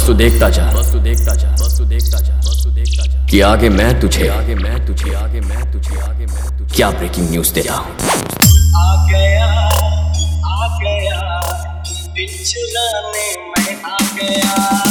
तू देखता जा, बस तू देखता जा, बस तू देखता जा, बस तू देखता जा कि आगे मैं तुझे, आगे मैं तुझे, आगे मैं तुझे, आगे मैं तुझे क्या ब्रेकिंग न्यूज़ दे रहा हूँ। आ गया बिछुड़ाने मैं आ गया।